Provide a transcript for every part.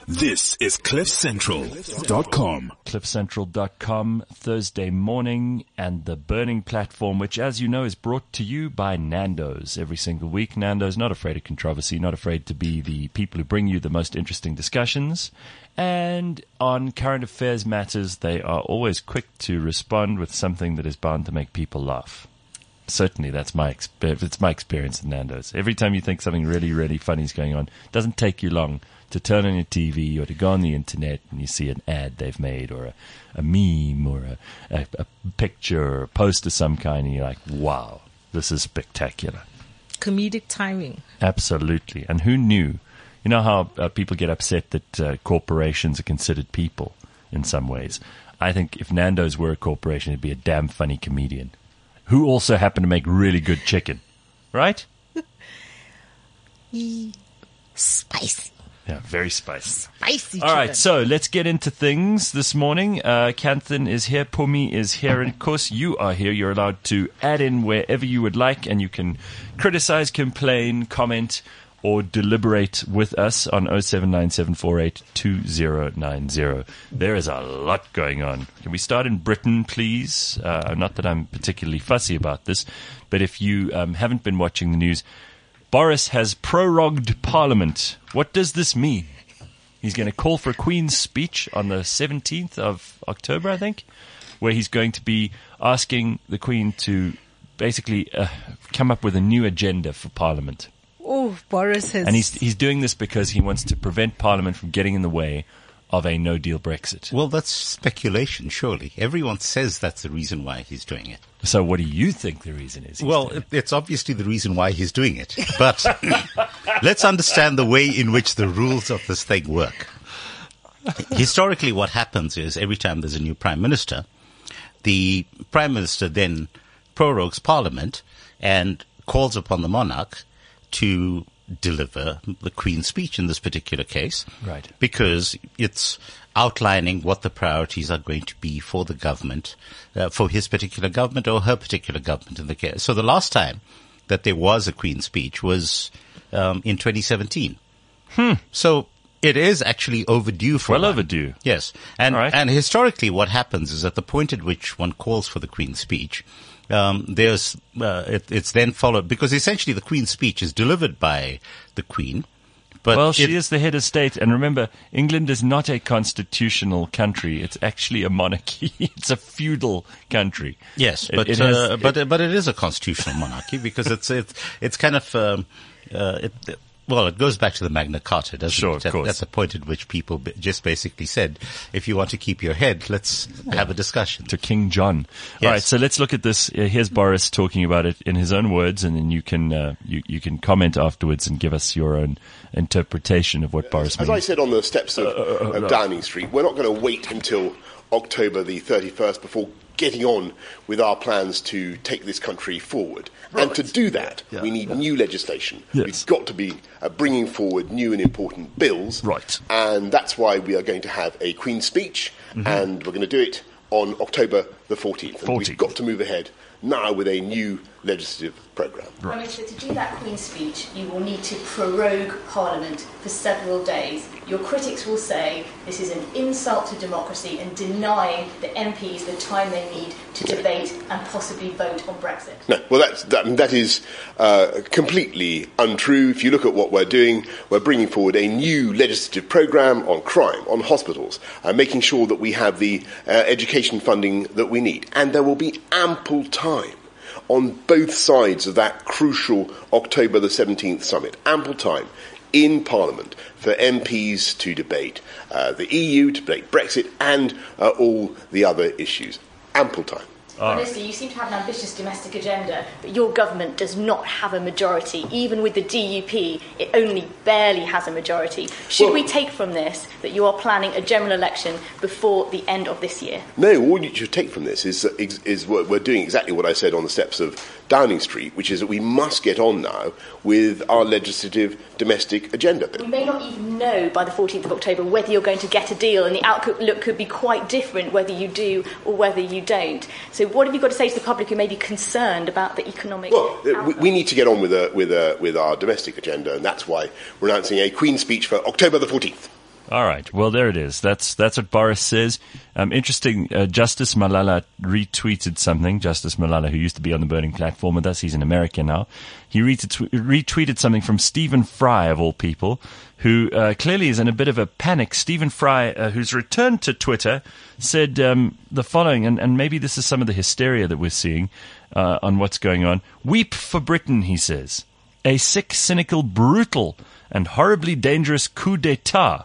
This is CliffCentral.com. CliffCentral.com, Thursday morning, and the Burning Platform, which, as you know, is brought to you by Nando's every single week. Nando's, not afraid of controversy, not afraid to be the people who bring you the most interesting discussions. And on current affairs matters, they are always quick to respond with something that is bound to make people laugh. Certainly, it's my experience at Nando's. Every time you think something really, really funny is going on, it doesn't take you long to turn on your TV or to go on the internet and you see an ad they've made or a meme or a picture or a post of some kind, and you're like, wow, this is spectacular. Comedic timing. Absolutely. And who knew? You know how people get upset that corporations are considered people in some ways? I think if Nando's were a corporation, it'd be a damn funny comedian who also happened to make really good chicken. Right? Spicy. Yeah, very spicy. Spicy All chicken. right, so let's get into things this morning. Kanthan is here, Pumi is here, and of course you are here. You're allowed to add in wherever you would like, and you can criticize, complain, comment, or deliberate with us on 0797482090. There is a lot going on. Can we start in Britain, please? Not that I'm particularly fussy about this, but if you haven't been watching the news, Boris has prorogued Parliament. What does this mean? He's going to call for a Queen's speech on the 17th of October, I think, where he's going to be asking the Queen to basically come up with a new agenda for Parliament. Oh, Boris has... And he's doing this because he wants to prevent Parliament from getting in the way of a no-deal Brexit. Well, that's speculation, surely. Everyone says that's the reason why he's doing it. So what do you think the reason is? Well, it's obviously the reason why he's doing it. But let's understand the way in which the rules of this thing work. Historically, what happens is every time there's a new prime minister, the prime minister then prorogues Parliament and calls upon the monarch to deliver the Queen's speech in this particular case. Right. Because it's outlining what the priorities are going to be for the government, for his particular government or her particular government in the case. So the last time that there was a Queen's speech was in 2017. So it is actually overdue for Well one. overdue. Yes. And, All right. and historically what happens is at the point at which one calls for the Queen's speech, it's then followed, because essentially the Queen's speech is delivered by the Queen. But well, she is the head of state, and remember, England is not a constitutional country. It's actually a monarchy. It's a feudal country. Yes, but but it is a constitutional monarchy because it's kind of well, it goes back to the Magna Carta, doesn't Sure, it? of course. That's the point at which people just basically said, if you want to keep your head, let's have a discussion. To King John. Yes. All right, so let's look at this. Here's Boris talking about it in his own words, and then you can you can comment afterwards and give us your own interpretation of what Boris means. As I said on the steps of Downing Street, we're not going to wait until October the 31st before getting on with our plans to take this country forward. Right. And to do that, we need new legislation. Yes. We've got to be bringing forward new and important bills. Right. And that's why we are going to have a Queen's speech, and we're going to do it on October the 14th. And we've got to move ahead now with a new legislative programme. Prime Minister, to do that Queen's speech, you will need to prorogue Parliament for several days. Your critics will say this is an insult to democracy and denying the MPs the time they need to debate and possibly vote on Brexit. No, well, that is completely untrue. If you look at what we're doing, we're bringing forward a new legislative programme on crime, on hospitals, making sure that we have the education funding that we need. And there will be ample time on both sides of that crucial October the 17th summit. Ample time in Parliament for MPs to debate the EU, to debate Brexit, and all the other issues. Ample time. Minister, you seem to have an ambitious domestic agenda, but your government does not have a majority. Even with the DUP, it only barely has a majority. Should we take from this that you are planning a general election before the end of this year? No, all you should take from this is we're doing exactly what I said on the steps of Downing Street, which is that we must get on now with our legislative domestic agenda. We may not even know by the 14th of October whether you're going to get a deal, and the outlook could be quite different whether you do or whether you don't. So what have you got to say to the public who may be concerned about the economic outlook? We need to get on with our domestic agenda, and that's why we're announcing a Queen's speech for October the 14th. All right. Well, there it is. That's what Boris says. Interesting. Justice Malala retweeted something. Justice Malala, who used to be on the Burning Platform with us, he's in America now. He retweeted something from Stephen Fry, of all people, who clearly is in a bit of a panic. Stephen Fry, who's returned to Twitter, said the following, and maybe this is some of the hysteria that we're seeing on what's going on. Weep for Britain, he says. A sick, cynical, brutal, and horribly dangerous coup d'etat.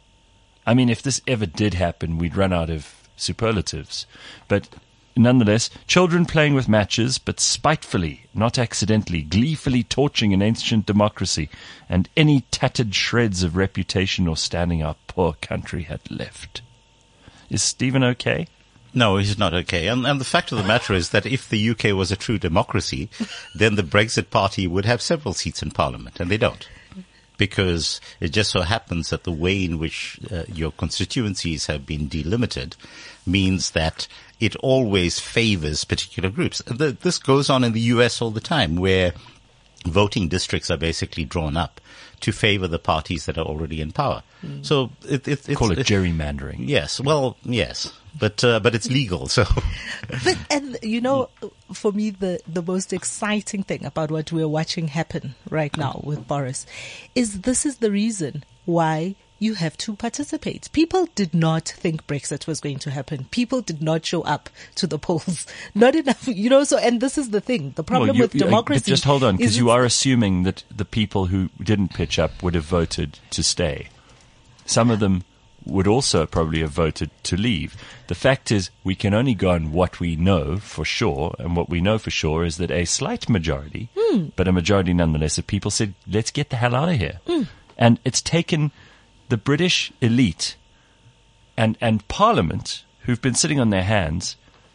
I mean, if this ever did happen, we'd run out of superlatives. But nonetheless, children playing with matches, but spitefully, not accidentally, gleefully torching an ancient democracy, and any tattered shreds of reputation or standing our poor country had left. Is Stephen okay? No, he's not okay. And the fact of the matter is that if the UK was a true democracy, then the Brexit Party would have several seats in Parliament, and they don't. Because it just so happens that the way in which your constituencies have been delimited means that it always favors particular groups. This goes on in the US all the time, where voting districts are basically drawn up to favor the parties that are already in power. So Call it gerrymandering. Yes, well, yes, but it's legal. So, And you know, for me, the most exciting thing about what we're watching happen right now with Boris is this is the reason why you have to participate. People did not think Brexit was going to happen. People did not show up to the polls. Not enough, you know, so, and this is the thing. The problem with democracy. But just hold on, because is you are assuming that the people who didn't pitch up would have voted to stay. Some of them would also probably have voted to leave. The fact is, we can only go on what we know for sure, and what we know for sure is that a slight majority, but a majority nonetheless, of people said, let's get the hell out of here. And it's taken the British elite and Parliament, who've been sitting on their hands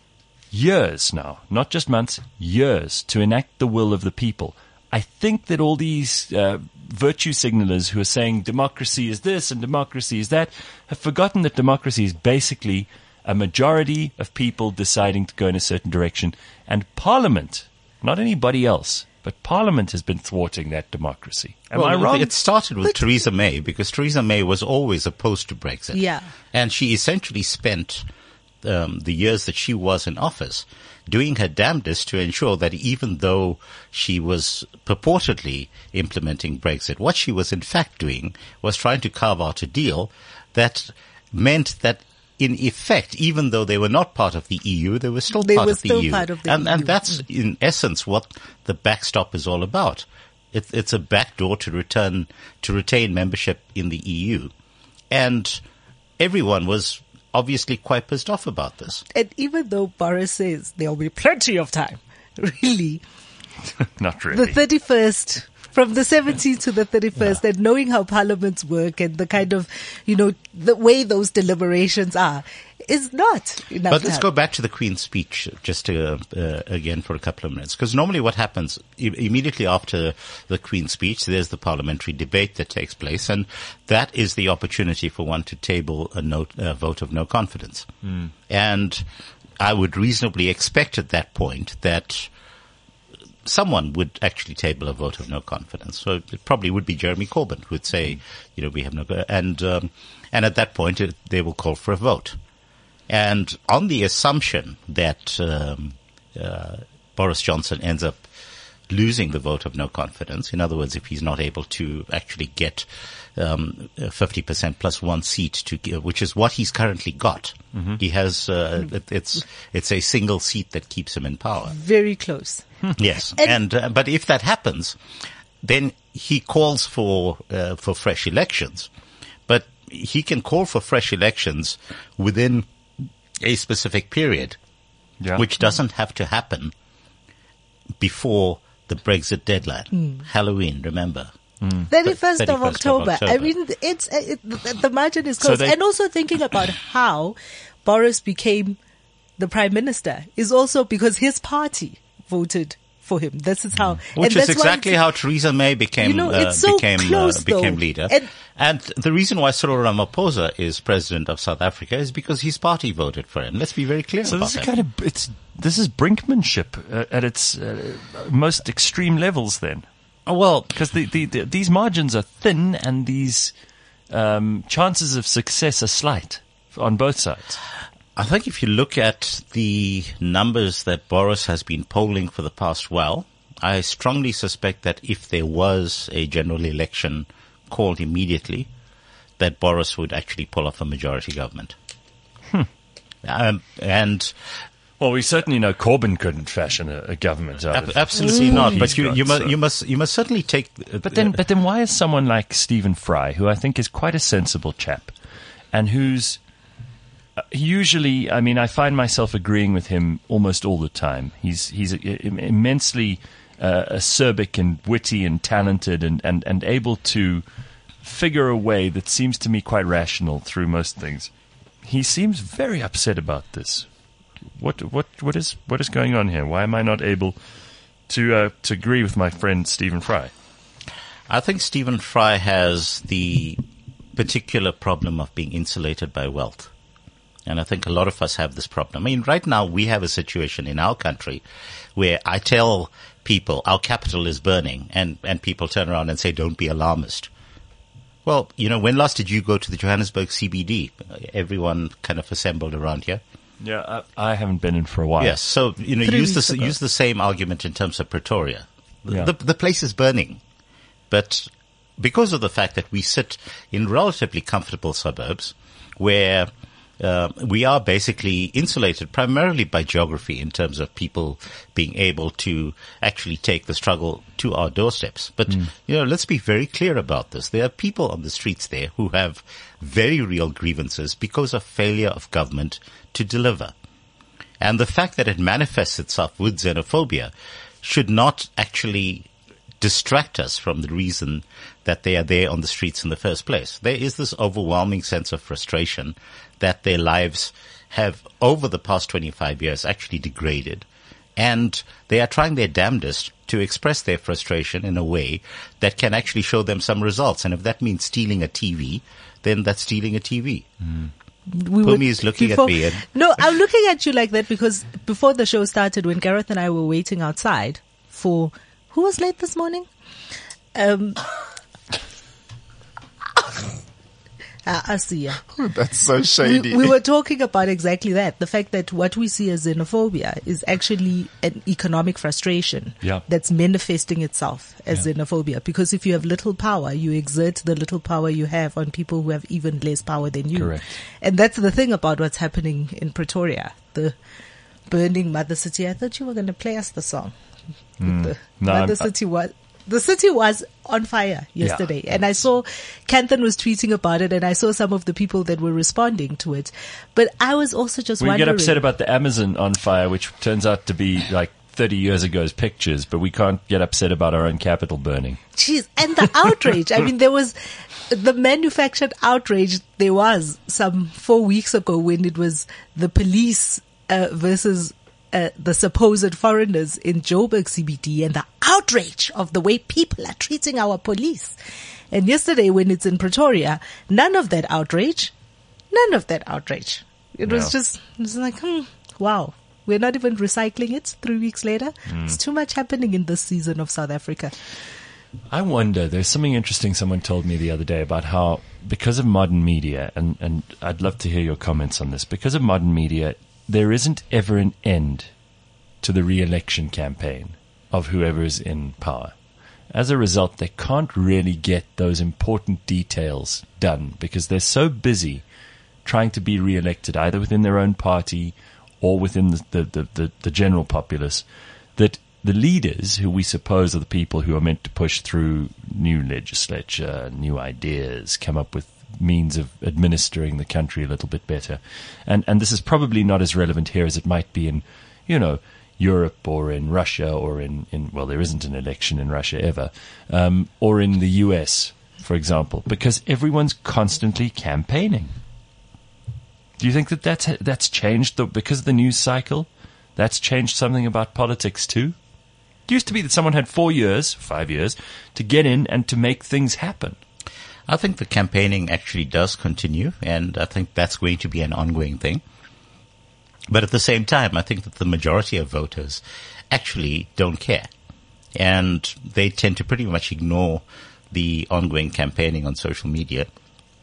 years now, not just months, years, to enact the will of the people. I think that all these virtue signalers who are saying democracy is this and democracy is that have forgotten that democracy is basically a majority of people deciding to go in a certain direction. And Parliament, not anybody else, but Parliament has been thwarting that democracy. Am I wrong? It started with Theresa May, because Theresa May was always opposed to Brexit. Yeah. And she essentially spent the years that she was in office doing her damnedest to ensure that even though she was purportedly implementing Brexit, what she was in fact doing was trying to carve out a deal that meant that in effect, even though they were not part of the EU, they were still part of the EU. And that's in essence what the backstop is all about. It's a backdoor to retain membership in the EU. And everyone was obviously quite pissed off about this. And even though Boris says there'll be plenty of time, really, Not really. the 31st, from the 17th to the 31st, and knowing how parliaments work and the kind of, you know, the way those deliberations are, is not enough. But let's go back to the Queen's speech just again for a couple of minutes. Because normally what happens immediately after the Queen's speech, there's the parliamentary debate that takes place, and that is the opportunity for one to table a vote of no confidence. And I would reasonably expect at that point that someone would actually table a vote of no confidence. So it probably would be Jeremy Corbyn who would say, you know, we have no, and at that point they will call for a vote. And on the assumption that Boris Johnson ends up losing the vote of no confidence, in other words, if he's not able to actually get 50% plus one seat, which is what he's currently got, he has it's a single seat that keeps him in power. Very close. Yes, but if that happens, then he calls for fresh elections. But he can call for fresh elections within a specific period, which doesn't have to happen before the Brexit deadline. Halloween, remember? 31st of October. I mean, the margin is close. And also thinking about how Boris became the Prime Minister is also because his party voted for him. This is how, which is exactly how Theresa May became became leader. And the reason why Cyril Ramaphosa is president of South Africa is because his party voted for him. Let's be very clear about that. This is brinkmanship at its most extreme levels. Then, well, because these margins are thin, and these chances of success are slight on both sides. I think if you look at the numbers that Boris has been polling for the past while, I strongly suspect that if there was a general election called immediately, that Boris would actually pull off a majority government. And well, we certainly know Corbyn couldn't fashion a government out of absolutely not. But he's you must certainly take. But then why is someone like Stephen Fry, who I think is quite a sensible chap, and who's usually, I mean, I find myself agreeing with him almost all the time. He's immensely acerbic and witty and talented and able to figure a way that seems to me quite rational through most things. He seems very upset about this. What is going on here? Why am I not able to agree with my friend Stephen Fry? I think Stephen Fry has the particular problem of being insulated by wealth. And I think a lot of us have this problem. I mean, right now we have a situation in our country where I tell people our capital is burning and people turn around and say, don't be alarmist. Well, when last did you go to the Johannesburg CBD? Everyone kind of assembled around here. Yeah, I haven't been in for a while. Yes, so, use the same argument in terms of Pretoria. Yeah. The place is burning. But because of the fact that we sit in relatively comfortable suburbs where we are basically insulated primarily by geography in terms of people being able to actually take the struggle to our doorsteps. But, let's be very clear about this. There are people on the streets there who have very real grievances because of failure of government to deliver. And the fact that it manifests itself with xenophobia should not actually distract us from the reason that they are there on the streets in the first place. There is this overwhelming sense of frustration that their lives have, over the past 25 years, actually degraded. And they are trying their damnedest to express their frustration in a way that can actually show them some results. And if that means stealing a TV, then that's stealing a TV. Pumi is looking at me. No, I'm looking at you like that because before the show started, when Gareth and I were waiting outside for... Who was late this morning? Asiya. That's so shady. We were talking about exactly that. The fact that what we see as xenophobia is actually an economic frustration that's manifesting itself as xenophobia. Because if you have little power, you exert the little power you have on people who have even less power than you. Correct. And that's the thing about what's happening in Pretoria. The burning Mother City. I thought you were going to play us the song. The city was on fire yesterday, and I saw Kanthan was tweeting about it, and I saw some of the people that were responding to it. But I was also just wondering. We get upset about the Amazon on fire, which turns out to be like 30 years ago's pictures, but we can't get upset about our own capital burning. Jeez, and the outrage. I mean, there was the manufactured outrage. There was some 4 weeks ago when it was the police versus the supposed foreigners in Joburg CBD, and the outrage of the way people are treating our police. And yesterday when it's in Pretoria, none of that outrage. It was just, it's like, wow, we're not even recycling it 3 weeks later. It's too much happening in this season of South Africa. I wonder, there's something interesting someone told me the other day about how, because of modern media, and I'd love to hear your comments on this, because of modern media, there isn't ever an end to the re-election campaign of whoever is in power. As a result, they can't really get those important details done because they're so busy trying to be re-elected, either within their own party or within the general populace, that the leaders, who we suppose are the people who are meant to push through new legislature, new ideas, come up with means of administering the country a little bit better. And this is probably not as relevant here as it might be in, Europe or in Russia or in well, there isn't an election in Russia ever, or in the US, for example, because everyone's constantly campaigning. Do you think that that's changed because of the news cycle? That's changed something about politics too? It used to be that someone had 5 years, to get in and to make things happen. I think the campaigning actually does continue, and I think that's going to be an ongoing thing. But at the same time, I think that the majority of voters actually don't care. And they tend to pretty much ignore the ongoing campaigning on social media.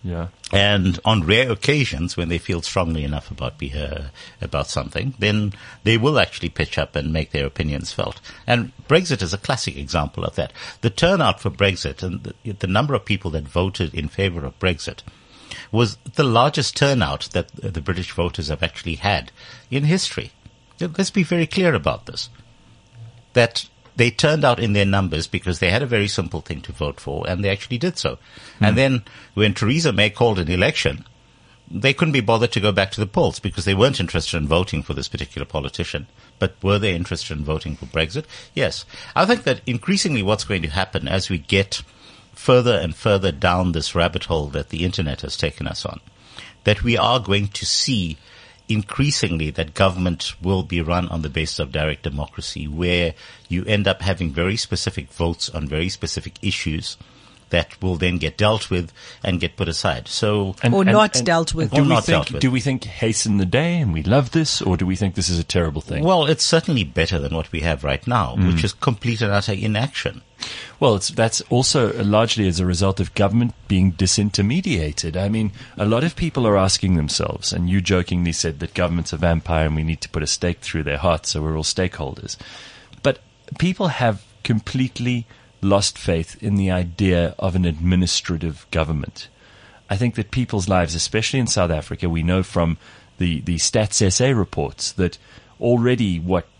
Yeah. And on rare occasions, when they feel strongly enough about something, then they will actually pitch up and make their opinions felt. And Brexit is a classic example of that. The turnout for Brexit and the number of people that voted in favor of Brexit was the largest turnout that the British voters have actually had in history. Let's be very clear about this. That they turned out in their numbers because they had a very simple thing to vote for, and they actually did so. And then when Theresa May called an election, they couldn't be bothered to go back to the polls because they weren't interested in voting for this particular politician. But were they interested in voting for Brexit? Yes. I think that increasingly what's going to happen as we get further and further down this rabbit hole that the internet has taken us on, that we are going to see increasingly that government will be run on the basis of direct democracy, where you end up having very specific votes on very specific issues that will then get dealt with and get put aside. So, not dealt with. Do we think hasten the day and we love this, or do we think this is a terrible thing? Well, it's certainly better than what we have right now, which is complete and utter inaction. Well, that's also largely as a result of government being disintermediated. I mean, a lot of people are asking themselves, and you jokingly said that government's a vampire and we need to put a stake through their heart so we're all stakeholders. But people have completely lost faith in the idea of an administrative government. I think that people's lives, especially in South Africa, we know from the Stats SA reports that already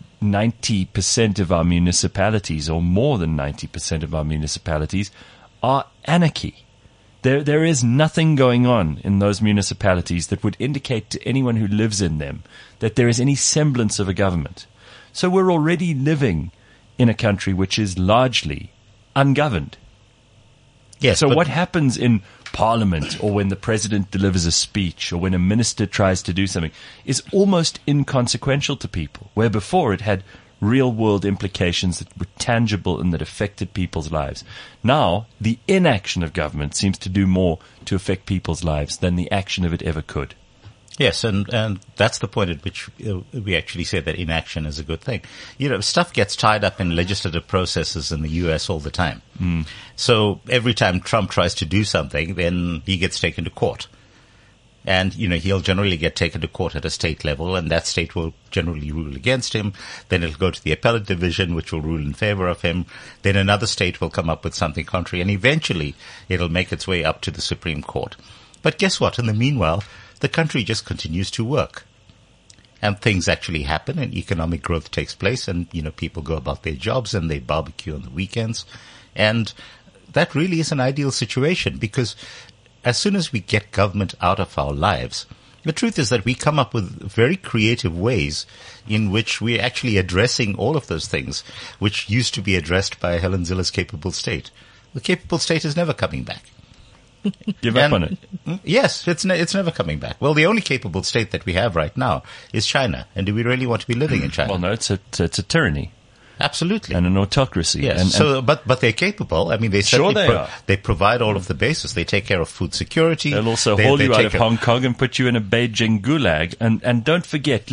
90% of our municipalities, or more than 90% of our municipalities, are anarchy. There is nothing going on in those municipalities that would indicate to anyone who lives in them that there is any semblance of a government. So we're already living in a country which is largely ungoverned. Yes. So what happens in Parliament, or when the president delivers a speech, or when a minister tries to do something, is almost inconsequential to people, where before it had real-world implications that were tangible and that affected people's lives. Now, the inaction of government seems to do more to affect people's lives than the action of it ever could. Yes, and that's the point at which we actually say that inaction is a good thing. You know, stuff gets tied up in legislative processes in the U.S. all the time. So every time Trump tries to do something, then he gets taken to court. And, you know, he'll generally get taken to court at a state level, and that state will generally rule against him. Then it'll go to the appellate division, which will rule in favor of him. Then another state will come up with something contrary, and eventually it'll make its way up to the Supreme Court. But guess what? In the meanwhile, the country just continues to work. And things actually happen, and economic growth takes place, and, you know, people go about their jobs and they barbecue on the weekends. And that really is an ideal situation, because as soon as we get government out of our lives, the truth is that we come up with very creative ways in which we're actually addressing all of those things which used to be addressed by Helen Zille's capable state. The capable state is never coming back. Give up on it. Yes, it's never coming back. Well, the only capable state that we have right now is China. And do we really want to be living in China? Well, no, it's a tyranny. Absolutely. And an autocracy. Yes. But they're capable. I mean, they provide all of the basis. They take care of food security. They'll also haul you out of Hong Kong and put you in a Beijing gulag. And don't forget,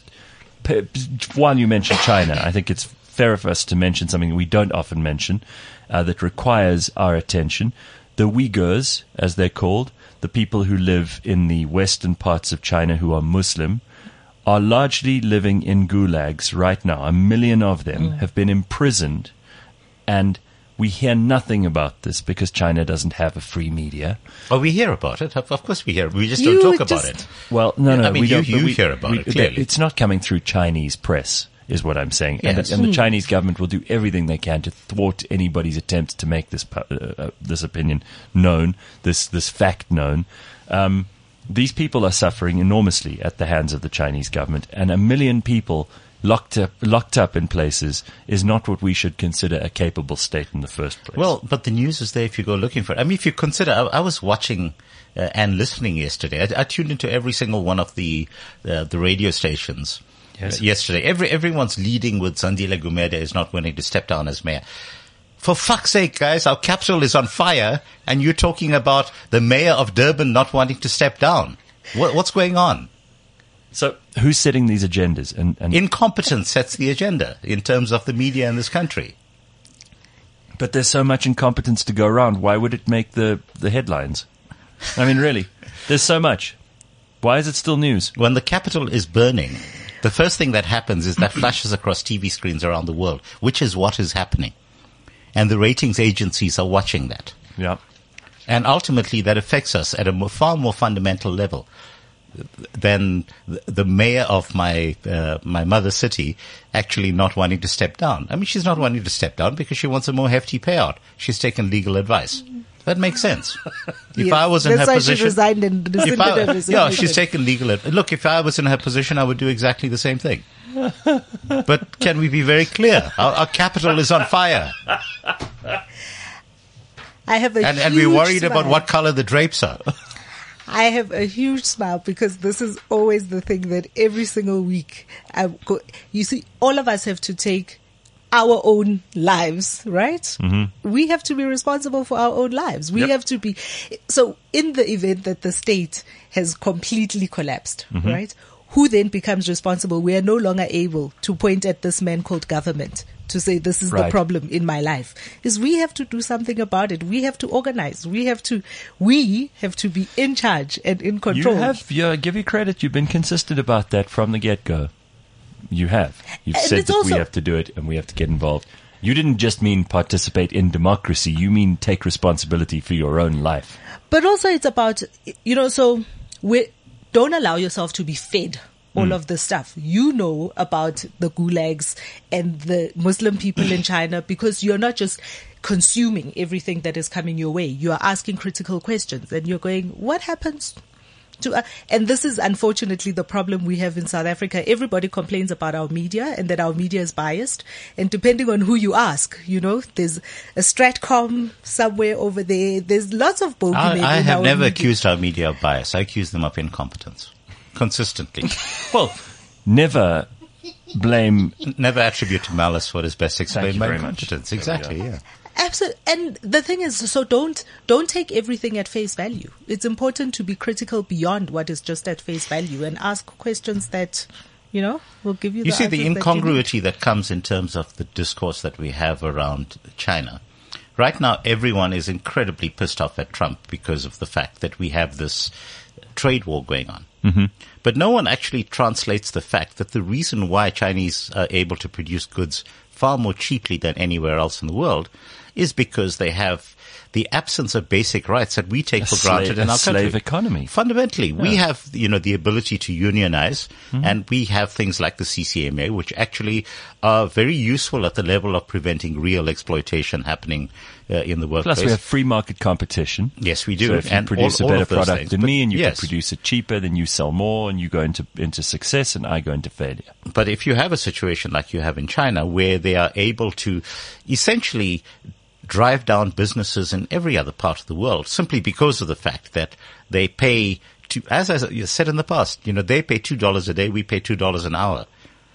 while you mention China, I think it's fair for us to mention something we don't often mention that requires our attention. The Uyghurs, as they're called, the people who live in the western parts of China who are Muslim, are largely living in gulags right now. 1 million of them have been imprisoned, and we hear nothing about this because China doesn't have a free media. Oh, we hear about it. Of course we hear. We just don't talk about it. Well, no. I mean, you hear about it, clearly. It's not coming through Chinese press, is what I'm saying. Yes. And the Chinese government will do everything they can to thwart anybody's attempts to make this opinion known, this fact known. These people are suffering enormously at the hands of the Chinese government, and 1 million people locked up in places is not what we should consider a capable state in the first place. Well, but the news is there if you go looking for it. I mean, if you consider, I was watching and listening yesterday. I tuned into every single one of the radio stations. Yes. Yesterday. Everyone's leading with Zandile Gumede is not willing to step down as mayor. For fuck's sake, guys, our capital is on fire, and you're talking about the mayor of Durban not wanting to step down. What's going on? So who's setting these agendas? And Incompetence sets the agenda in terms of the media in this country. But there's so much incompetence to go around. Why would it make the headlines? I mean, really, there's so much. Why is it still news? When the Capitol is burning, the first thing that happens is that flashes across TV screens around the world, which is what is happening. And the ratings agencies are watching that. Yeah. And ultimately that affects us at a far more fundamental level than the mayor of my mother's city actually not wanting to step down. I mean, she's not wanting to step down because she wants a more hefty payout. She's taken legal advice. That makes sense. If I was in her position, she resigned and rescinded her resignation. Yeah, she's taken legal advice. Look, if I was in her position, I would do exactly the same thing. But can we be very clear? Our capital is on fire. I have a and we're worried about what color the drapes are. I have a huge smile because this is always the thing that every single week you see, all of us have to take our own lives, right? Mm-hmm. We have to be responsible for our own lives. We have to be. So in the event that the state has completely collapsed, mm-hmm. right? Who then becomes responsible? We are no longer able to point at this man called government to say this is the problem in my life. Is we have to do something about it. We have to organize. We have to be in charge and in control. Give you credit. You've been consistent about that from the get-go. You have. You've said that we have to do it and we have to get involved. You didn't just mean participate in democracy. You mean take responsibility for your own life. But also it's about, so don't allow yourself to be fed all of this stuff. You know about the gulags and the Muslim people in China because you're not just consuming everything that is coming your way. You are asking critical questions and you're going, what happens to and this is unfortunately the problem we have in South Africa. Everybody complains about our media and that our media is biased. And depending on who you ask, there's a Stratcom somewhere over there. There's lots of bogeymen. I have never accused our media of bias. I accuse them of incompetence. Consistently. Well, never attribute to malice what is best explained by incompetence. Exactly, yeah. Absolutely. And the thing is, so don't take everything at face value. It's important to be critical beyond what is just at face value and ask questions that, will give you the answers. You see the incongruity that comes in terms of the discourse that we have around China. Right now, everyone is incredibly pissed off at Trump because of the fact that we have this trade war going on. Mm-hmm. But no one actually translates the fact that the reason why Chinese are able to produce goods far more cheaply than anywhere else in the world is because they have the absence of basic rights that we take for granted in our country. Slave economy. Fundamentally, we have, the ability to unionize, and we have things like the CCMA, which actually are very useful at the level of preventing real exploitation happening in the workplace. Plus, we have free market competition. Yes, we do. So if you produce a better product than me, and you can produce it cheaper, then you sell more, and you go into success, and I go into failure. But if you have a situation like you have in China, where they are able to essentially drive down businesses in every other part of the world simply because of the fact that they pay, as I said in the past, they pay $2 a day, we pay $2 an hour.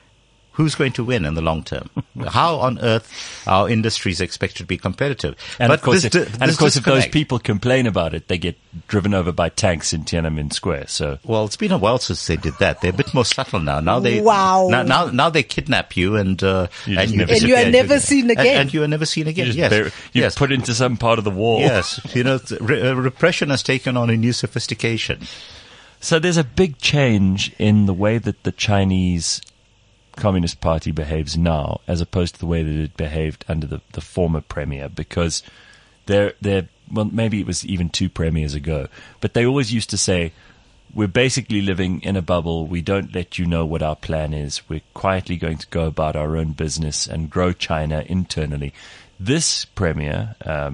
Who's going to win in the long term? How on earth are industries expected to be competitive? And of course, if those people complain about it, they get driven over by tanks in Tiananmen Square. So, well, it's been a while since they did that. They're a bit more subtle now. Now they now they kidnap you and you are never seen again. And you are never seen again. You're put into some part of the wall. Yes, repression has taken on a new sophistication. So there's a big change in the way that the Chinese Communist Party behaves now as opposed to the way that it behaved under the former premier, because well, maybe it was even 2 premiers ago, but they always used to say, we're basically living in a bubble. We don't let you know what our plan is. We're quietly going to go about our own business and grow China internally. This premier,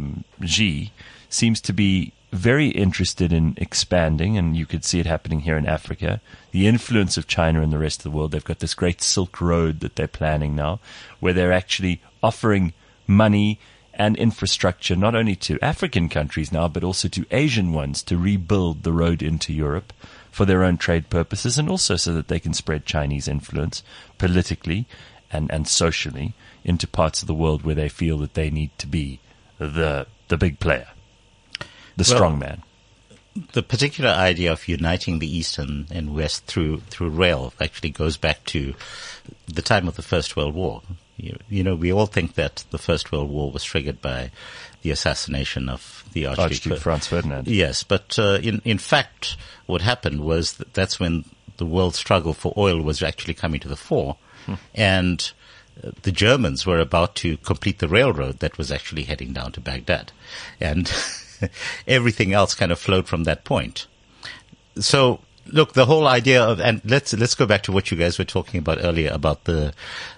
Xi, seems to be very interested in expanding, and you could see it happening here in Africa. The influence of China in the rest of the world. They've got this great Silk Road that they're planning now, where they're actually offering money and infrastructure not only to African countries now, but also to Asian ones to rebuild the road into Europe for their own trade purposes, and also so that they can spread Chinese influence politically and socially into parts of the world where they feel that they need to be the big player. The strong man. The particular idea of uniting the East and West through rail actually goes back to the time of the First World War. We all think that the First World War was triggered by the assassination of the Archduke Franz Ferdinand. Yes, but in fact, what happened was that's when the world struggle for oil was actually coming to the fore, and the Germans were about to complete the railroad that was actually heading down to Baghdad, and everything else kind of flowed from that point. So, look, the whole idea of, and let's go back to what you guys were talking about earlier about the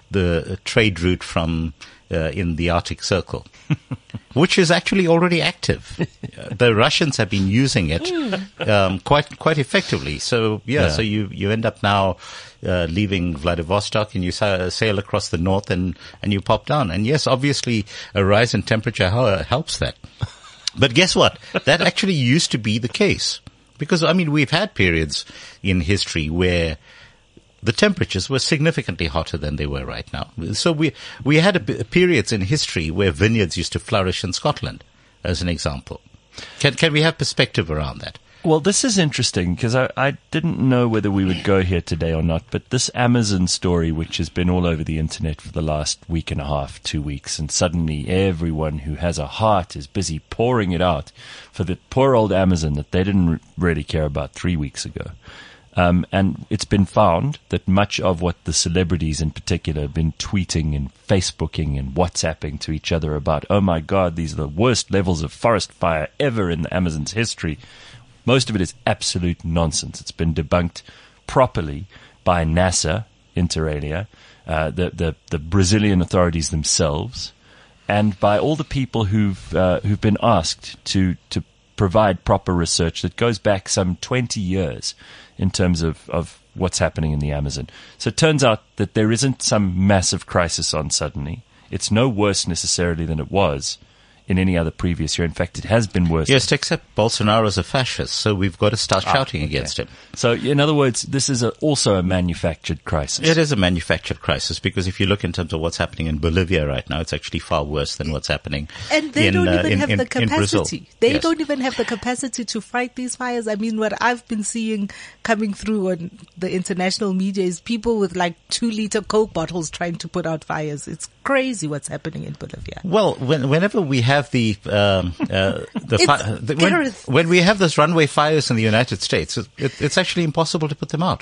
trade route from in the Arctic Circle, which is actually already active. The Russians have been using it quite effectively. So so you end up now leaving Vladivostok and you sail across the north and you pop down. And yes, obviously a rise in temperature helps that. But guess what? That actually used to be the case. Because, I mean, we've had periods in history where the temperatures were significantly hotter than they were right now. So we had periods in history where vineyards used to flourish in Scotland, as an example. Can we have perspective around that? Well, this is interesting because I didn't know whether we would go here today or not, but this Amazon story, which has been all over the internet for the last week and a half, 2 weeks, and suddenly everyone who has a heart is busy pouring it out for the poor old Amazon that they didn't really care about 3 weeks ago. And it's been found that much of what the celebrities in particular have been tweeting and Facebooking and WhatsApping to each other about, oh my God, these are the worst levels of forest fire ever in the Amazon's history. Most of it is absolute nonsense. It's been debunked properly by NASA, inter alia, the Brazilian authorities themselves, and by all the people who've been asked to provide proper research that goes back some 20 years in terms of what's happening in the Amazon. So it turns out that there isn't some massive crisis on suddenly. It's no worse necessarily than it was in any other previous year. In fact, it has been worse. Yes, except Bolsonaro's a fascist, so we've got to start shouting against him. So, in other words, this is also a manufactured crisis. It is a manufactured crisis because if you look in terms of what's happening in Bolivia right now, it's actually far worse than what's happening and they don't even have the capacity. They Yes. don't even have the capacity to fight these fires. I mean, what I've been seeing coming through on the international media is people with like 2-liter Coke bottles trying to put out fires. It's crazy what's happening in Bolivia. Well, whenever we have when we have those runway fires in the United States, it's actually impossible to put them out.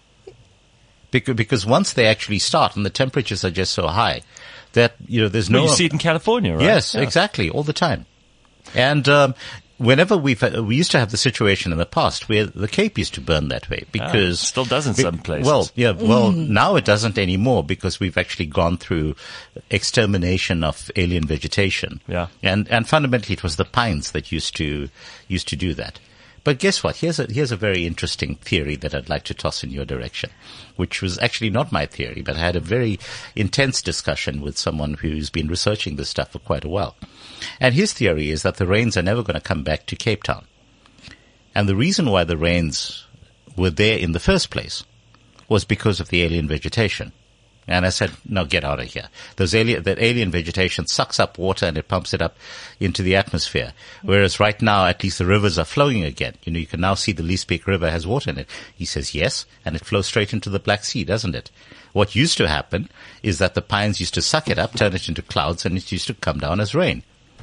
Because once they actually start and the temperatures are just so high that, there's no... Well, you see it in California, right? Yes, exactly, all the time. And whenever we used to have the situation in the past where the Cape used to burn that way because... still does in some places. Well, now it doesn't anymore because we've actually gone through extermination of alien vegetation. Yeah. And fundamentally it was the pines that used to do that. But guess what? Here's a very interesting theory that I'd like to toss in your direction, which was actually not my theory, but I had a very intense discussion with someone who's been researching this stuff for quite a while. And his theory is that the rains are never going to come back to Cape Town. And the reason why the rains were there in the first place was because of the alien vegetation. And I said, no, get out of here. That alien vegetation sucks up water and it pumps it up into the atmosphere. Whereas right now, at least the rivers are flowing again. You can now see the Leesbeek River has water in it. He says, yes, and it flows straight into the Black Sea, doesn't it? What used to happen is that the pines used to suck it up, turn it into clouds, and it used to come down as rain.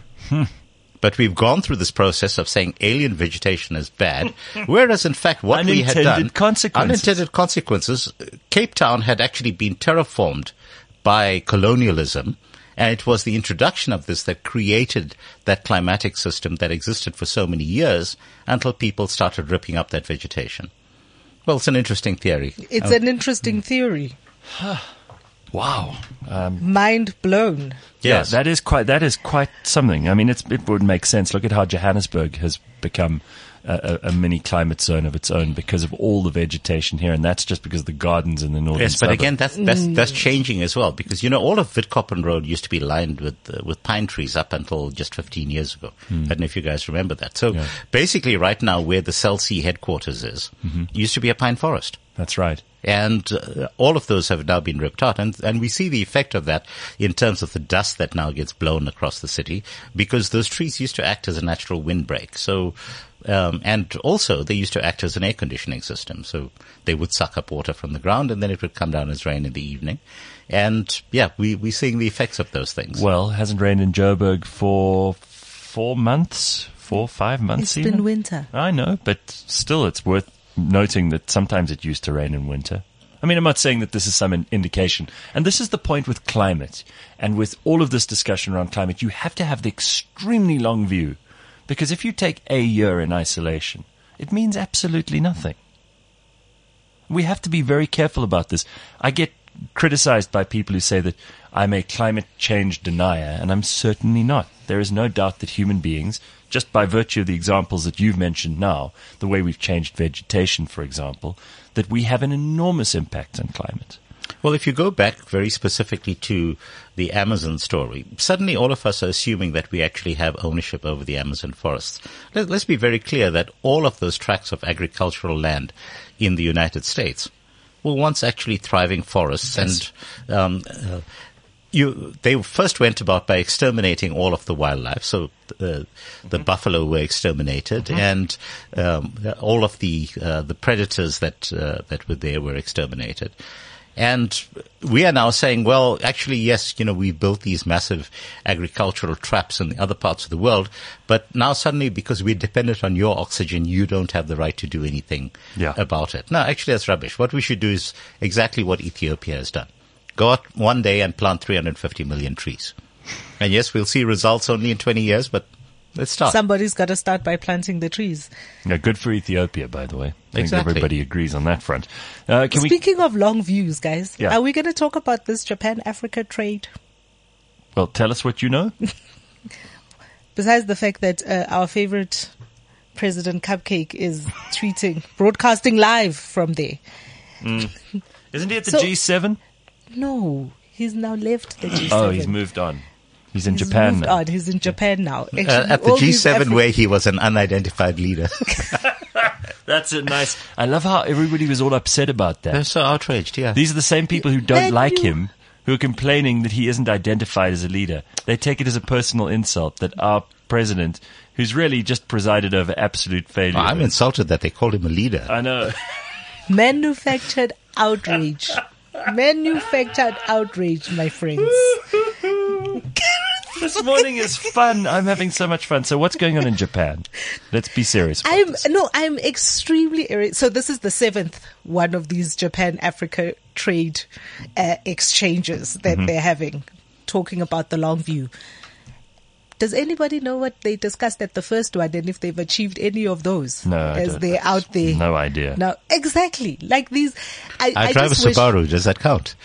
But we've gone through this process of saying alien vegetation is bad, whereas in fact what we had done... Unintended consequences. Cape Town had actually been terraformed by colonialism, and it was the introduction of this that created that climatic system that existed for so many years until people started ripping up that vegetation. Well, it's an interesting theory. It's an interesting theory. Wow. Mind blown. Yes. Yeah, that is quite something. I mean, it would make sense. Look at how Johannesburg has become a mini climate zone of its own because of all the vegetation here, and that's just because of the gardens in the northern Yes, but again, that's changing as well because, all of Witkoppen Road used to be lined with pine trees up until just 15 years ago. I don't know if you guys remember that. So basically right now where the Cell C headquarters is, used to be a pine forest. That's right. And all of those have now been ripped out. And we see the effect of that in terms of the dust that now gets blown across the city because those trees used to act as a natural windbreak. So, and also they used to act as an air conditioning system. So they would suck up water from the ground and then it would come down as rain in the evening. And we're seeing the effects of those things. Well, it hasn't rained in Joburg for 4 months, 4 or 5 months. It's been winter. I know, but still it's worth noting that sometimes it used to rain in winter. I mean, I'm not saying that this is some indication. And this is the point with climate. And with all of this discussion around climate, you have to have the extremely long view. Because if you take a year in isolation, it means absolutely nothing. We have to be very careful about this. I get criticized by people who say that I'm a climate change denier, and I'm certainly not. There is no doubt that human beings, just by virtue of the examples that you've mentioned now, the way we've changed vegetation, for example, that we have an enormous impact on climate. Well, if you go back very specifically to the Amazon story, suddenly all of us are assuming that we actually have ownership over the Amazon forests. Let's be very clear that all of those tracts of agricultural land in the United States were once actually thriving forests. Yes. And they first went about by exterminating all of the wildlife. So the buffalo were exterminated, and all of the predators that were there were exterminated. And we are now saying, well, actually, yes, we've built these massive agricultural traps in the other parts of the world, but now suddenly, because we're dependent on your oxygen, you don't have the right to do anything about it. No, actually, that's rubbish. What we should do is exactly what Ethiopia has done. Go out one day and plant 350 million trees. And yes, we'll see results only in 20 years, but let's start. Somebody's got to start by planting the trees. Yeah, good for Ethiopia, by the way. I think Exactly. everybody agrees on that front. Speaking of long views, guys, Yeah. are we going to talk about this Japan-Africa trade? Well, tell us what you know. Besides the fact that our favorite President Cupcake is broadcasting live from there. Isn't he at the So- G7? No, he's now left the G7. Oh, he's moved on. He's in He's Japan moved now. on. He's in Japan now. Actually, At the all these G7 where he was an unidentified leader. That's a nice. I love how everybody was all upset about that. They're so outraged, yeah. These are the same people who don't Then like you- him, who are complaining that he isn't identified as a leader. They take it as a personal insult that our president, who's really just presided over absolute failure. I'm insulted that they called him a leader. I know. Manufactured outrage. Manufactured outrage, my friends. This morning is fun. I'm having so much fun. So what's going on in Japan? Let's be serious. about this. I'm extremely irritated. So this is the 7th one of these Japan-Africa trade exchanges that they're having, talking about the long view. Does anybody know what they discussed at the first one and if they've achieved any of those No, I as don't. they're out there? No idea. No, exactly. Like these. I drive a just wish- Subaru. Does that count?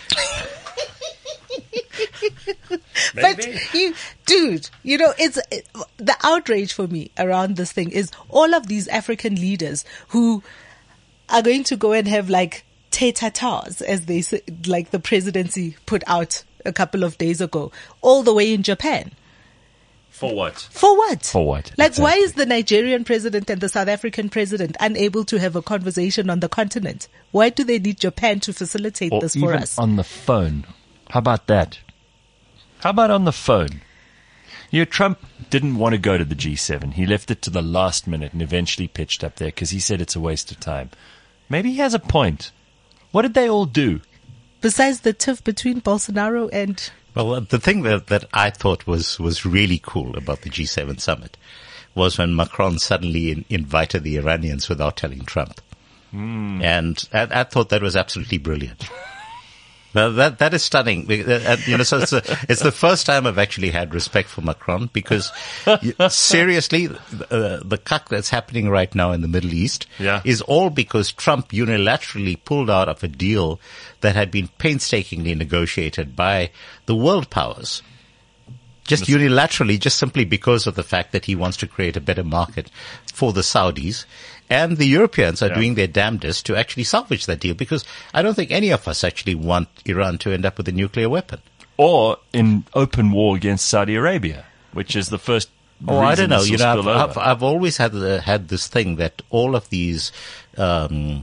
But dude, it's the outrage for me around this thing is all of these African leaders who are going to go and have like tete-a-tete, as they say, like the presidency put out a couple of days ago, all the way in Japan. For what? For what? For what? Like, why Exactly. is the Nigerian president and the South African president unable to have a conversation on the continent? Why do they need Japan to facilitate Or this even for us? on the phone. How about that? How about on the phone? Trump didn't want to go to the G7. He left it to the last minute and eventually pitched up there because he said it's a waste of time. Maybe he has a point. What did they all do? Besides the tiff between Bolsonaro and... Well, the thing that I thought was really cool about the G7 summit was when Macron suddenly invited the Iranians without telling Trump. And I thought that was absolutely brilliant. Now that is stunning. So it's the first time I've actually had respect for Macron because seriously, the cuck that's happening right now in the Middle East is all because Trump unilaterally pulled out of a deal that had been painstakingly negotiated by the world powers. Just unilaterally, just simply because of the fact that he wants to create a better market for the Saudis. And the Europeans are doing their damnedest to actually salvage that deal because I don't think any of us actually want Iran to end up with a nuclear weapon. Or in open war against Saudi Arabia, which is the first Oh, I don't know. reason this will spill over. I've always had this thing that all of these, I'm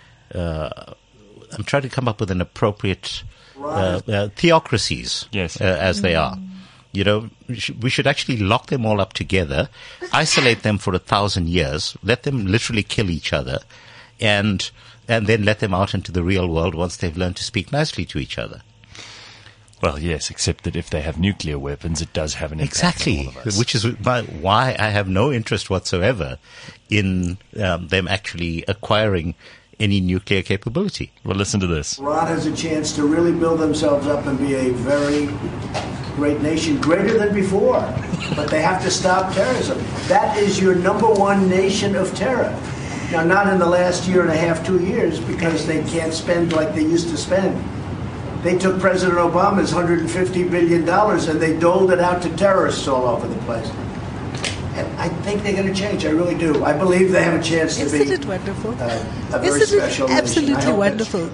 trying to come up with an appropriate, theocracies. Yes. As they are. We should actually lock them all up together, isolate them for 1,000 years, let them literally kill each other, and then let them out into the real world once they've learned to speak nicely to each other. Well, yes, except that if they have nuclear weapons, it does have an impact on all of us. Which is why I have no interest whatsoever in them actually acquiring any nuclear capability. Well, listen to this. Iran has a chance to really build themselves up and be a very great nation, greater than before. But they have to stop terrorism. That is your number one nation of terror. Now, not in the last year and a half, 2 years, because they can't spend like they used to spend. They took President Obama's $150 billion and they doled it out to terrorists all over the place. And I think they're going to change. I really do. I believe they have a chance to be. Isn't it wonderful? A very special nation. Absolutely wonderful.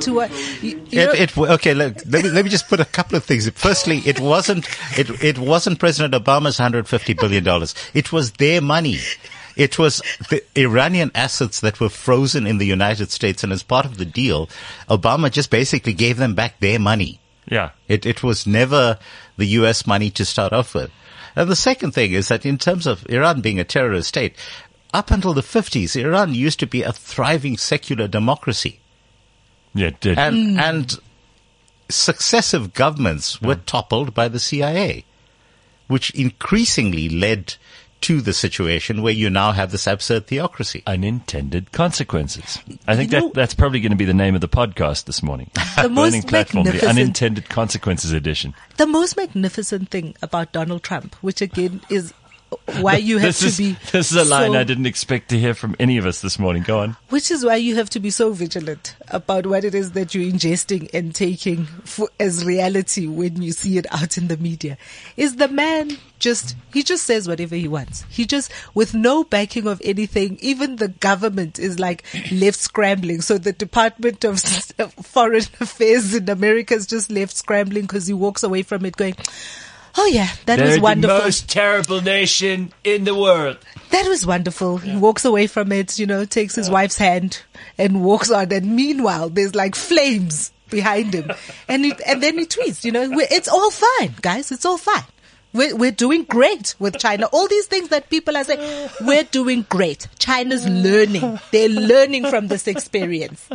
Okay, let me just put a couple of things. Firstly, it wasn't President Obama's $150 billion. It was their money. It was the Iranian assets that were frozen in the United States, and as part of the deal, Obama just basically gave them back their money. Yeah. It was never the U.S. money to start off with. And the second thing is that in terms of Iran being a terrorist state, up until the 50s, Iran used to be a thriving secular democracy. Yeah, it did. And successive governments were toppled by the CIA, which increasingly led to the situation where you now have this absurd theocracy. Unintended consequences. I think that's probably going to be the name of the podcast this morning. The Burning most Platform, the magnificent- Unintended Consequences edition. The most magnificent thing about Donald Trump, which again is why you have This is a line I didn't expect to hear from any of us this morning. Go on. Which is why you have to be so vigilant about what it is that you're ingesting and taking as reality when you see it out in the media. Is the man he just says whatever he wants. He just, with no backing of anything, even the government is like left scrambling. So the Department of Foreign Affairs in America is just left scrambling because he walks away from it going, oh yeah, that was wonderful. The most terrible nation in the world. That was wonderful. He walks away from it, takes his wife's hand and walks on. And meanwhile, there's like flames behind him. And then he tweets, it's all fine, guys. It's all fine. We're doing great with China. All these things that people are saying, we're doing great. China's learning. They're learning from this experience,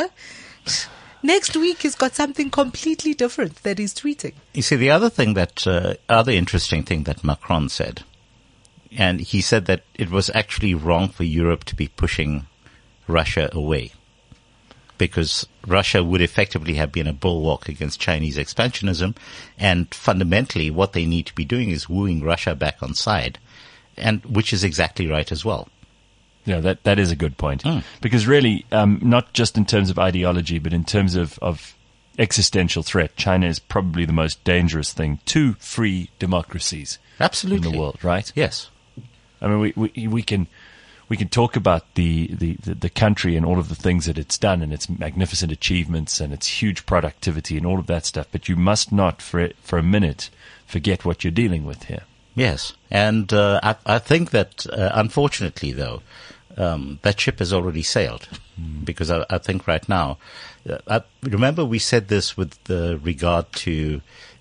Next week, he's got something completely different that he's tweeting. You see, the other thing other interesting thing that Macron said, and he said that it was actually wrong for Europe to be pushing Russia away, because Russia would effectively have been a bulwark against Chinese expansionism, and fundamentally what they need to be doing is wooing Russia back on side, and which is exactly right as well. Yeah, that is a good point. Because really, not just in terms of ideology, but in terms of existential threat, China is probably the most dangerous thing to free democracies Absolutely. in the world, right? Yes. I mean, we can talk about the country and all of the things that it's done and its magnificent achievements and its huge productivity and all of that stuff, but you must not for a minute forget what you're dealing with here. Yes. And I think that, unfortunately, though, that ship has already sailed, because I think right now, remember we said this with regard to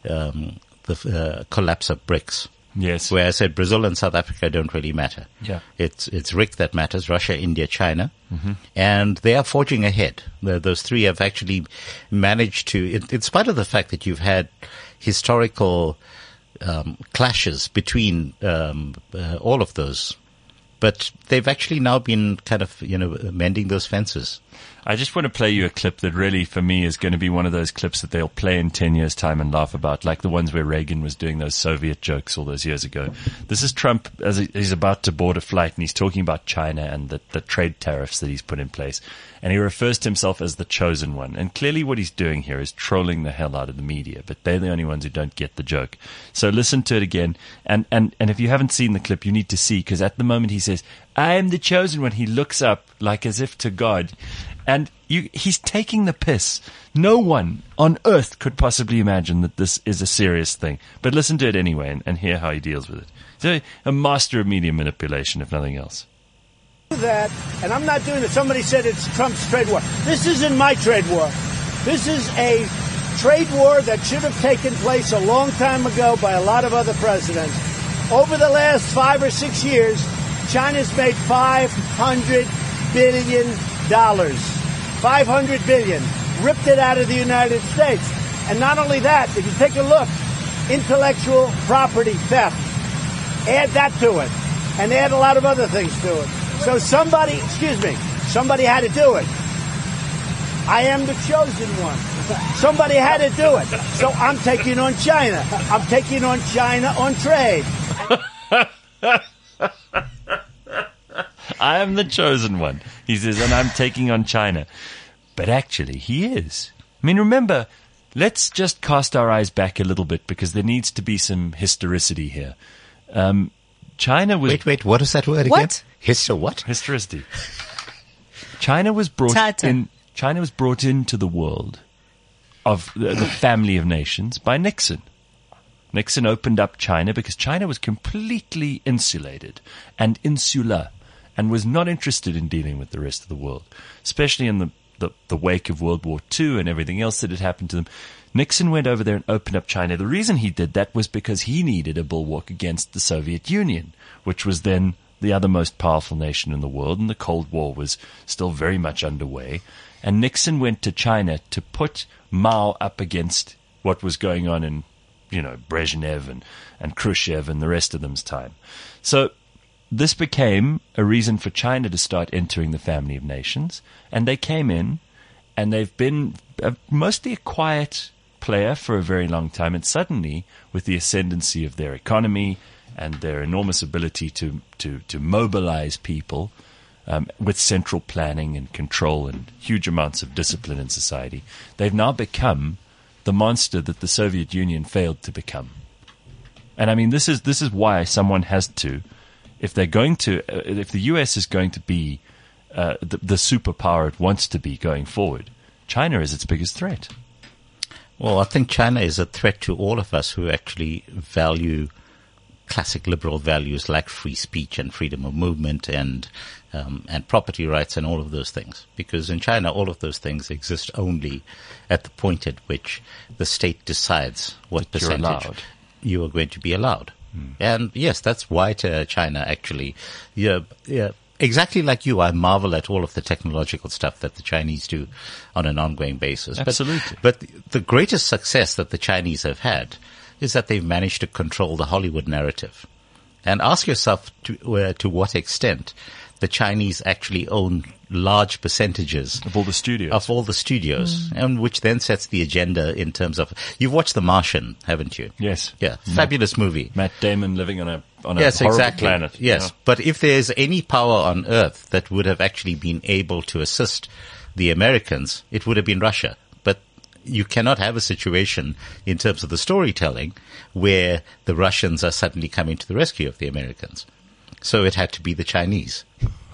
the collapse of BRICS. Yes. Where I said Brazil and South Africa don't really matter. Yeah. It's RIC that matters, Russia, India, China. Mm-hmm. And they are forging ahead. Those three have actually managed to, in spite of the fact that you've had historical clashes between all of those, but they've actually now been kind of, mending those fences. I just want to play you a clip that really, for me, is going to be one of those clips that they'll play in 10 years' time and laugh about, like the ones where Reagan was doing those Soviet jokes all those years ago. This is Trump as he's about to board a flight, and he's talking about China and the trade tariffs that he's put in place. And he refers to himself as the chosen one. And clearly what he's doing here is trolling the hell out of the media, but they're the only ones who don't get the joke. So listen to it again. And if you haven't seen the clip, you need to see, because at the moment he says, I am the chosen one. He looks up like as if to God. And he's taking the piss. No one on earth could possibly imagine that this is a serious thing. But listen to it anyway and hear how he deals with it. He's a master of media manipulation, if nothing else. That, and I'm not doing it. Somebody said it's Trump's trade war. This isn't my trade war. This is a trade war that should have taken place a long time ago by a lot of other presidents. Over the last 5 or 6 years, China's made $500 billion. $500 billion. Ripped it out of the United States. And not only that, if you take a look, intellectual property theft, add that to it, and add a lot of other things to it. So somebody had to do it. I am the chosen one. Somebody had to do it. So I'm taking on China. I'm taking on China on trade. I am the chosen one, he says, and I'm taking on China. But actually, he is. I mean, remember, let's just cast our eyes back a little bit because there needs to be some historicity here. China was... Wait, what is that word What? again? What? Historicity. China was brought into the world of the family of nations by Nixon. Nixon opened up China because China was completely insulated and insular and was not interested in dealing with the rest of the world, especially in the wake of World War II and everything else that had happened to them. Nixon went over there and opened up China. The reason he did that was because he needed a bulwark against the Soviet Union, which was then the other most powerful nation in the world, and the Cold War was still very much underway. And Nixon went to China to put Mao up against what was going on in, Brezhnev and Khrushchev and the rest of them's time. So this became a reason for China to start entering the family of nations, and they came in, and they've been mostly a quiet player for a very long time, and suddenly, with the ascendancy of their economy and their enormous ability to mobilize people with central planning and control and huge amounts of discipline in society, they've now become the monster that the Soviet Union failed to become. And I mean, this is why someone has to, if the US is going to be the superpower it wants to be going forward, China is its biggest threat. Well, I think China is a threat to all of us who actually value classic liberal values like free speech and freedom of movement and property rights and all of those things. Because in China, all of those things exist only at the point at which the state decides what percentage you are going to be allowed. And yes, that's why China actually, exactly like you, I marvel at all of the technological stuff that the Chinese do on an ongoing basis. Absolutely. But the greatest success that the Chinese have had is that they've managed to control the Hollywood narrative. And ask yourself to what extent the Chinese actually own large percentages of all the studios, and which then sets the agenda in terms of, you've watched The Martian, haven't you? Yes. Yeah. Fabulous movie. Matt Damon living on a yes, horrible exactly. planet. Yes. But if there's any power on earth that would have actually been able to assist the Americans, it would have been Russia. But you cannot have a situation in terms of the storytelling where the Russians are suddenly coming to the rescue of the Americans. So it had to be the Chinese.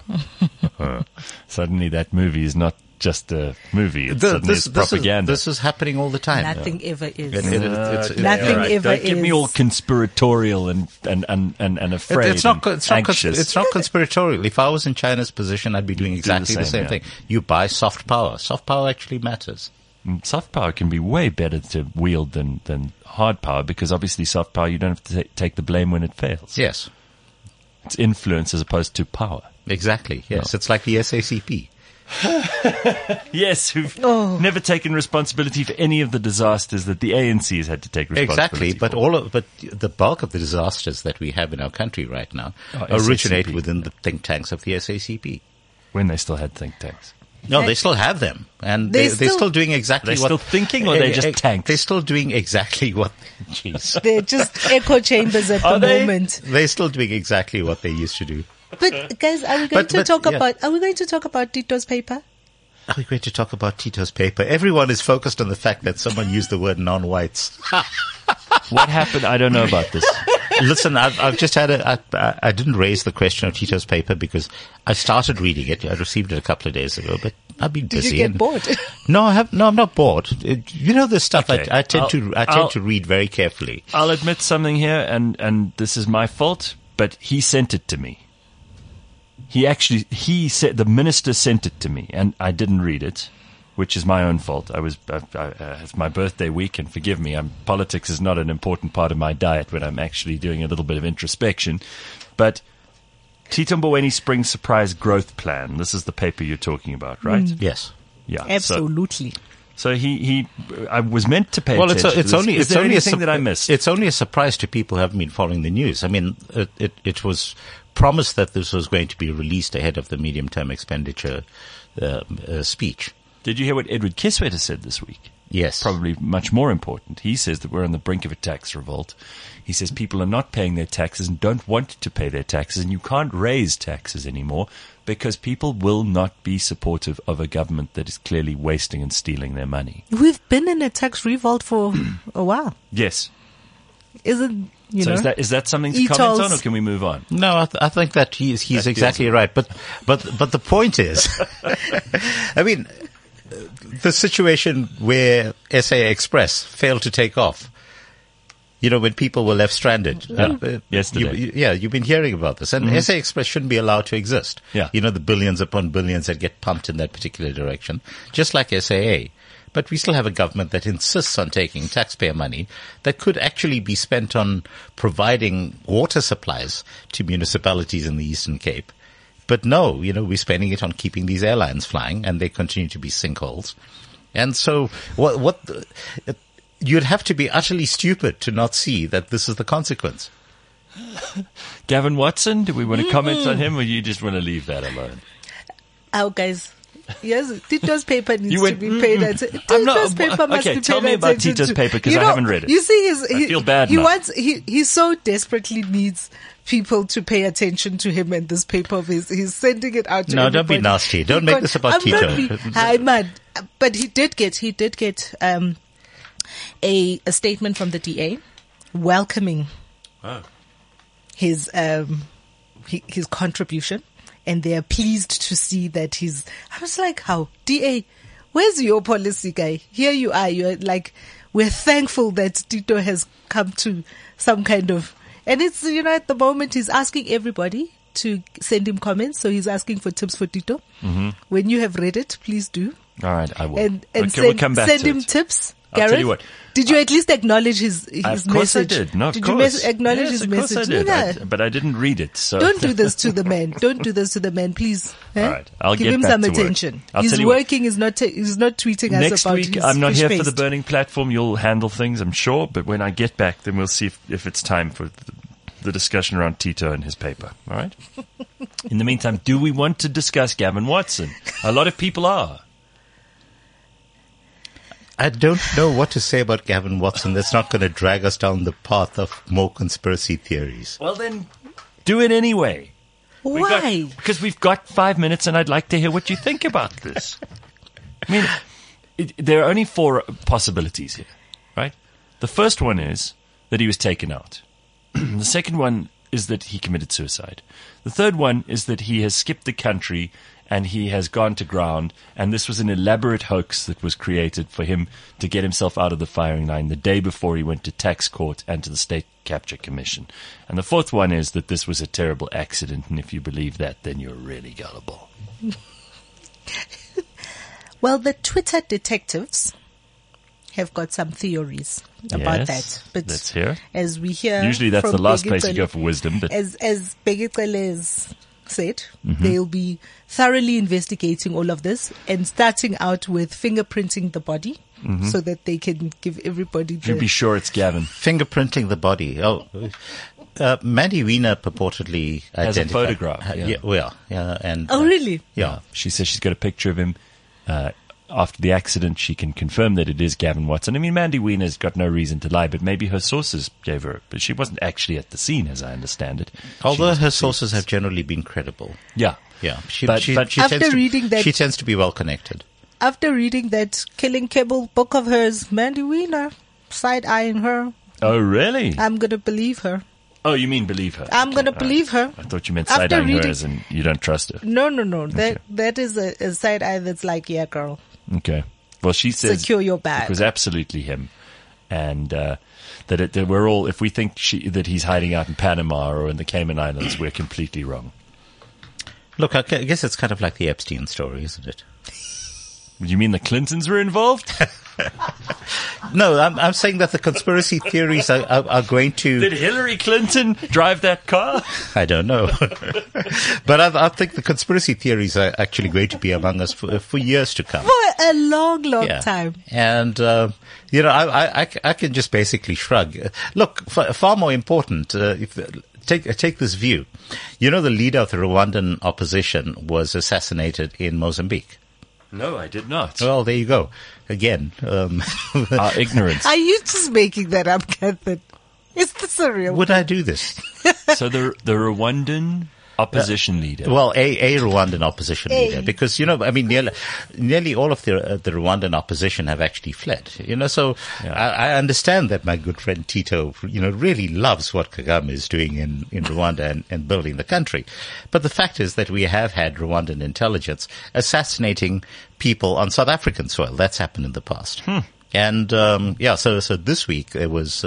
Suddenly that movie is not just a movie. It's propaganda. This is happening all the time. Nothing ever is. Nothing ever is. Don't get me all conspiratorial and afraid. It's not conspiratorial. If I was in China's position, I'd be doing exactly the same thing. You buy soft power. Soft power actually matters. Soft power can be way better to wield than hard power, because obviously soft power, you don't have to take the blame when it fails. Yes. It's influence as opposed to power. Exactly, yes. No. It's like the SACP. Yes, who've never taken responsibility for any of the disasters that the ANC has had to take responsibility for. Exactly, but the bulk of the disasters that we have in our country right now originate within the think tanks of the SACP. When they still had think tanks. No, they still have them, and they're still doing exactly what... They're still thinking, or they're just tanks? They're still doing exactly what... Jeez. They're just echo chambers at the moment. They're still doing exactly what they used to do. But guys, are we going to talk about Tito's paper? Are we going to talk about Tito's paper? Everyone is focused on the fact that someone used the word non-whites. What happened? I don't know about this. Listen, I've just had I didn't raise the question of Tito's paper because I started reading it. I received it a couple of days ago, but I've been busy. Did you get bored? No, I'm not bored. You know the stuff okay. I tend to read very carefully. I'll admit something here, and this is my fault, but he sent it to me. He said, the minister sent it to me, and I didn't read it, which is my own fault. It's my birthday week, and forgive me, politics is not an important part of my diet when I'm actually doing a little bit of introspection. But Tito Mboweni Spring Surprise Growth Plan, this is the paper you're talking about, right? Yes. Yeah. Absolutely. So I was meant to pay Well, attention. Is there anything that I missed? It's only a surprise to people who haven't been following the news. I mean, it was promised that this was going to be released ahead of the medium-term expenditure speech. Did you hear what Edward Kieswetter said this week? Yes. Probably much more important. He says that we're on the brink of a tax revolt. He says people are not paying their taxes and don't want to pay their taxes, and you can't raise taxes anymore because people will not be supportive of a government that is clearly wasting and stealing their money. We've been in a tax revolt for a while. Yes. Isn't, is that something to comment on, or can we move on? No, I think that he's exactly right. But the point is, I mean, the situation where SA Express failed to take off, when people were left stranded. Yesterday. You've been hearing about this. And SA Express shouldn't be allowed to exist. Yeah. The billions upon billions that get pumped in that particular direction, just like SAA. But we still have a government that insists on taking taxpayer money that could actually be spent on providing water supplies to municipalities in the Eastern Cape. But no, we're spending it on keeping these airlines flying, and they continue to be sinkholes. And so you'd have to be utterly stupid to not see that this is the consequence. Gavin Watson, do we want to comment on him, or you just want to leave that alone? Oh, guys. Yes, Tito's paper needs to be paid attention. Tito's paper must be paid attention. Okay, tell me about Tito's paper, because I haven't read it. You see, I feel bad now. He so desperately needs people to pay attention to him and this paper of his. He's sending it out to everybody. Don't be nasty. Don't make this about Tito. I'm mad. But he did get a statement from the DA welcoming his contribution. And they are pleased to see that I was like, how? DA, where's your policy guy? Here you are. You're like, we're thankful that Tito has come to some kind of, and it's, at the moment he's asking everybody to send him comments. So he's asking for tips for Tito. Mm-hmm. When you have read it, please do. All right, I will. And we'll come back send to him it. tips. I'll tell you what. Did you at least acknowledge his message? Of course I did. No, of course. Did you acknowledge his message? Of course I did. But I didn't read it. So don't do this to the man. Don't do this to the man, please. All right, I'll give get him back some to work. attention. I'll He's tell you working. He's not tweeting Next us about week, his I'm not here for the fish-paste. burning platform. You'll handle things, I'm sure. But when I get back, then we'll see if it's time for the discussion around Tito and his paper. All right? In the meantime, do we want to discuss Gavin Watson? A lot of people are. I don't know what to say about Gavin Watson. That's not going to drag us down the path of more conspiracy theories. Well, then do it anyway. Why? Because we've got 5 minutes, and I'd like to hear what you think about this. I mean, there are only 4 possibilities here, right? The first one is that he was taken out. The second one is that he committed suicide. The third one is that he has skipped the country and he has gone to ground, and this was an elaborate hoax that was created for him to get himself out of the firing line the day before he went to tax court and to the State Capture Commission. And the fourth one is that this was a terrible accident, and if you believe that, then you're really gullible. Well, the Twitter detectives have got some theories about that. But let's hear. As we hear, usually that's from the last Bheki place you Cele, go for wisdom. But as Bheki Cele has said, they'll be thoroughly investigating all of this and starting out with fingerprinting the body so that they can give everybody you'd be sure it's Gavin. Fingerprinting the body. Oh, Mandy Wiener purportedly Has a identified. photograph. And Oh, really? yeah. She says she's got a picture of him. After the accident, she can confirm that it is Gavin Watson. I mean, Mandy Wiener's got no reason to lie, but maybe her sources gave her. But she wasn't actually at the scene, as I understand it. Although her sources have generally been credible. Yeah. Yeah. She after reading that, she tends to be well connected. After reading that Killing Cable book of hers, Mandy Wiener side-eyeing her. Oh, really? I'm going to believe her. Oh, you mean believe her? I'm going to believe her. I thought you meant After side-eyeing her reading- as in you don't trust her. No. That is a side-eye that's like, yeah, girl. Okay. Well, she says Secure your bag. it was absolutely him, and that we're all. If we think that he's hiding out in Panama or in the Cayman Islands, we're completely wrong. Look, I guess it's kind of like the Epstein story, isn't it? You mean the Clintons were involved? No, I'm saying that the conspiracy theories are going to... Did Hillary Clinton drive that car? I don't know. But I think the conspiracy theories are actually going to be among us for years to come. For a long, long time. And, I can just basically shrug. Look, far more important, take this view. The leader of the Rwandan opposition was assassinated in Mozambique. No, I did not. Well, there you go. Again, our ignorance. Are you just making that up, Catherine? Is this a real? Would I do this? So the Rwandan opposition leader. Well, a Rwandan opposition leader, because nearly all of the Rwandan opposition have actually fled. So I understand that my good friend Tito, really loves what Kagame is doing in Rwanda and building the country. But the fact is that we have had Rwandan intelligence assassinating people on South African soil. That's happened in the past. And so this week it was.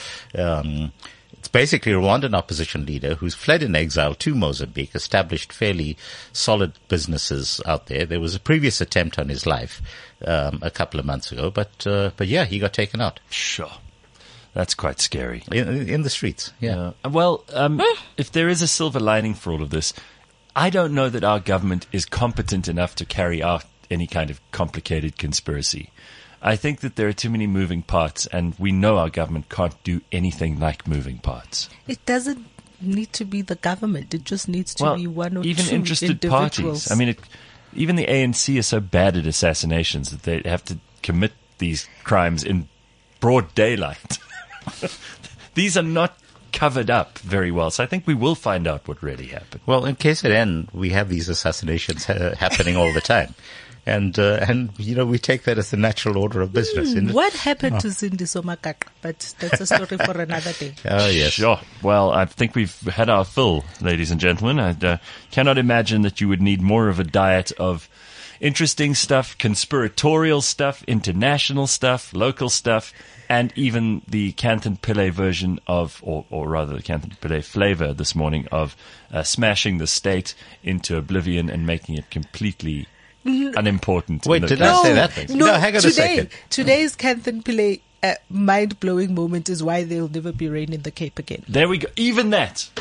It's basically a Rwandan opposition leader who's fled in exile to Mozambique, established fairly solid businesses out there. There was a previous attempt on his life a couple of months ago, but he got taken out. Sure. That's quite scary. In the streets, yeah. Well, if there is a silver lining for all of this, I don't know that our government is competent enough to carry out any kind of complicated conspiracy. I think that there are too many moving parts, and we know our government can't do anything like moving parts. It doesn't need to be the government. It just needs to be one or even two interested individuals. parties. I mean, even the ANC is so bad at assassinations that they have to commit these crimes in broad daylight. These are not covered up very well, so I think we will find out what really happened. Well, in KZN, we have these assassinations happening all the time. And we take that as the natural order of business. What happened to Zindi Somakaka? But that's a story for another day. Oh, yes. Sure. Well, I think we've had our fill, ladies and gentlemen. I cannot imagine that you would need more of a diet of interesting stuff, conspiratorial stuff, international stuff, local stuff, and even the Kanthan Pillay version of, or rather the Kanthan Pillay flavor this morning of smashing the state into oblivion and making it completely unimportant. Wait, did I say that? No, hang on a second. Today's Kanthan Pillay mind-blowing moment is why there'll never be rain in the Cape again. There we go. Even that.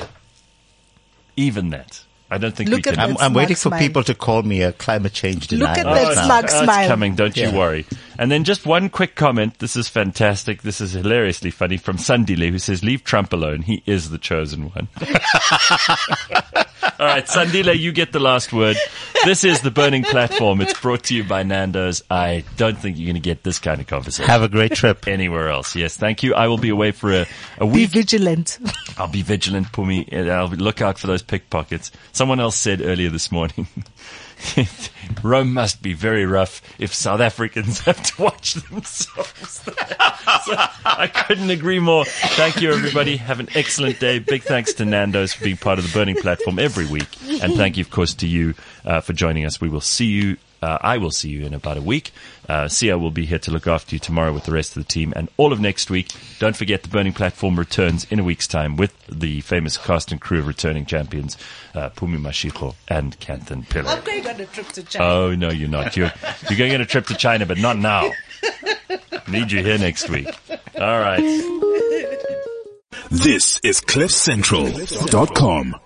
I don't think Look we can. at I'm waiting for people to call me a climate change denier. Look at that smug smile. It's coming, don't you worry. And then just one quick comment. This is fantastic. This is hilariously funny from Sandile, who says, leave Trump alone. He is the chosen one. All right, Sandile, you get the last word. This is The Burning Platform. It's brought to you by Nando's. I don't think you're going to get this kind of conversation. Have a great trip. Anywhere else. Yes, thank you. I will be away for a week. Be vigilant. I'll be vigilant, Pumi. I'll look out for those pickpockets. Someone else said earlier this morning, Rome must be very rough if South Africans have to watch themselves there. So I couldn't agree more. Thank you, everybody. Have an excellent day. Big thanks to Nando's for being part of the Burning Platform every week. And thank you, of course, to you for joining us. We will see you. I will see you in about a week. Sia will be here to look after you tomorrow with the rest of the team and all of next week. Don't forget the Burning Platform returns in a week's time with the famous cast and crew of returning champions, Pumi Mashiko and Kanthan Pillay. I'm going on a trip to China. Oh, no, you're not. You're going on a trip to China, but not now. Need you here next week. All right. This is CliffCentral.com.